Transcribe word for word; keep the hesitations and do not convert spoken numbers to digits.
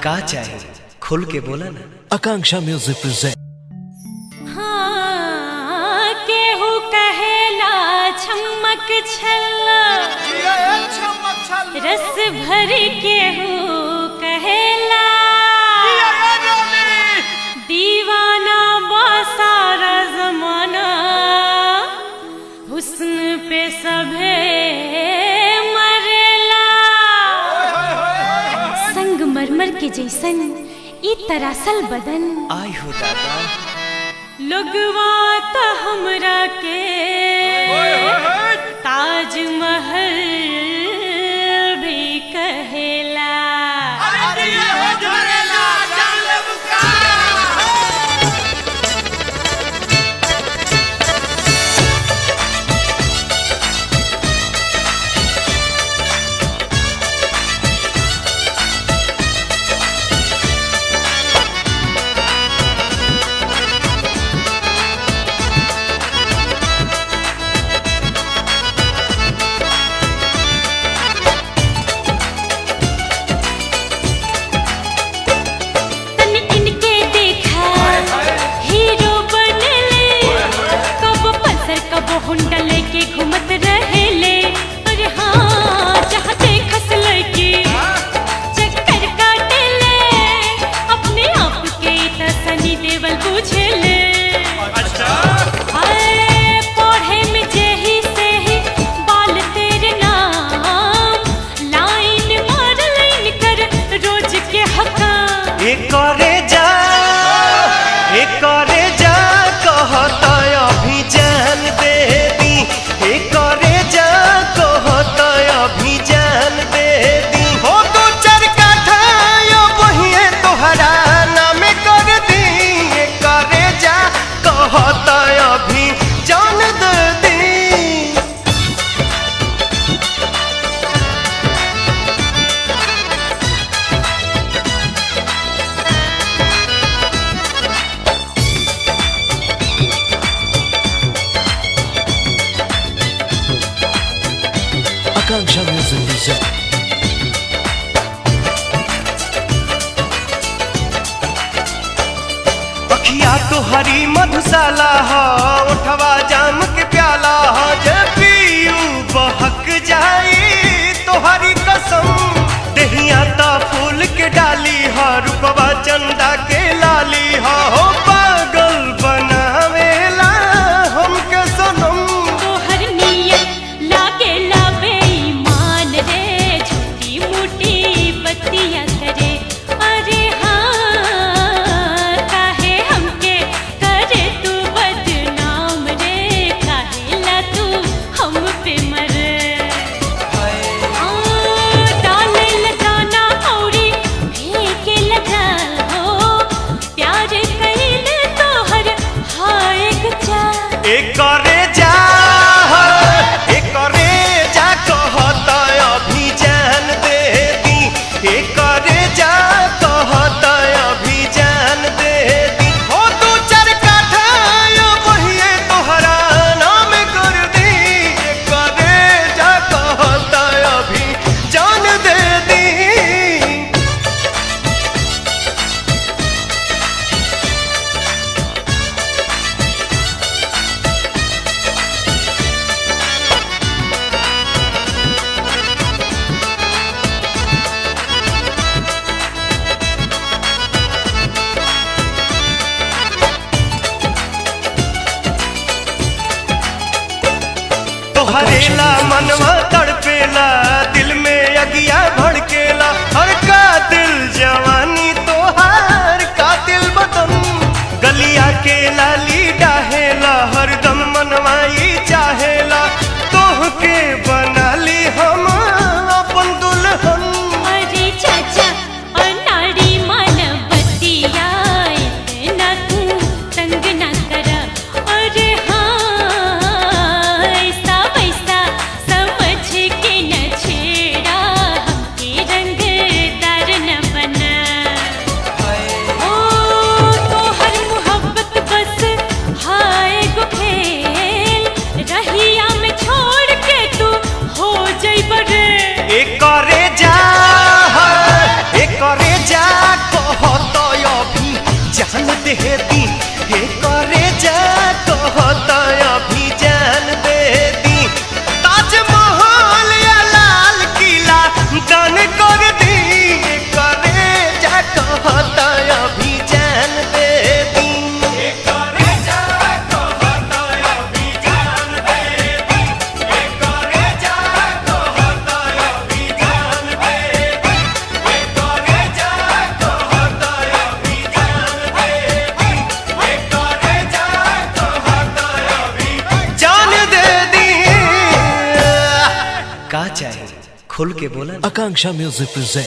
का चाहे खुल के बोला ना। Akanksha music present. हाँ, केहू कहेला छमक छल्ला रस भर केहू कहेला दीवाना बासारा जमाना हुस्न पे सभे मरेला। संगमरमर के जैसन ई तरासल बदन आई हो दादा लोगवा त हमरा के ताजमहल भी कहेला। हुंडा लेके घूमत रहेले अरे हाँ जहाँ देखस लड़की चक्कर काटेले अपने आप के त सनी देवल पूछेले। हाय पढ़े में जेही से ही बाल तेरे नाम लाइन मार लाइन कर रोज के हका एक करे जा एक करे जा कहता अभी जान दे दी एक करे जा कहता अभी जान दे दी हो दो चार काठा बहिए तोहरा नाम कर दी एक करे जा कहता अभी जान दे दी। आकांक्षा म्यूजिक प्रेजेंट। अखिया तो हरी मधुशाला हो उठवा जाम के प्याला हो जब पीयू बहक जाई तो हरी कसम दहिया ता फूल के डाली हो रूपवा चंदा के लाली हो हो पागल बनावेला हमके सनम तोहर नियत लागेला बेईमान रे छोटी मोटी बतिया करे अरे हाँ काहे हमके करे तू बदनाम रे काहेला तू हम पे मरे। हाँ, डाले लगाना औरी फेंके लगा हो प्यार कइले तोहर हाय गुचा एक करे जा एक करे जा कहता अभी जान दे दी एक करे जा कहता अभी जान दे दी हो दो चार काठा बहिए तोहरा नाम कर दी एक करे जा कहता अभी जान दे दी। तोहरेला मनवा तड़पेला दिल में अगिया भड़केला हर का दिल जवानी तोहार कातिल बदन गलिया के लाली डाहेला हरदम मनवाई चाहेला तोह के बनाली हम अपन दुल्हन। अरे चाचा अनाड़ी मन बतिया इतना तू तंग ना करा अरे हाँ ऐसा वैसा समझ के न छेड़ा हमके जान दे दी हे करे जा कहता अभी जान दे दी ताजमहल या लाल किला दान कर दी करे जा कहता अभी जान दे दी करे जा कहता अभी जान दे दी करे जा कहता अभी जान दे दी करे जा कहता अभी जान दे दी करे जा कहता अभी जान दे दी का चाहिए खुल के बोला। Akanksha Music presents